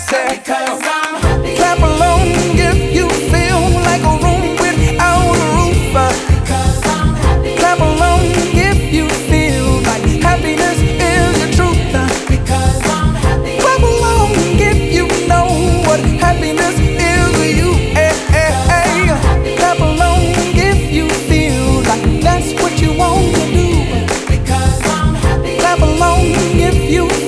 Say, Because I'm happy. clap along if you feel like a room without a roof. Because I'm happy. Clap along if you feel like happiness is the truth. Because I'm happy. Clap along if you know what happiness is to you. Clap along if you feel like that's what you want to do. Because I'm happy. Clap along if you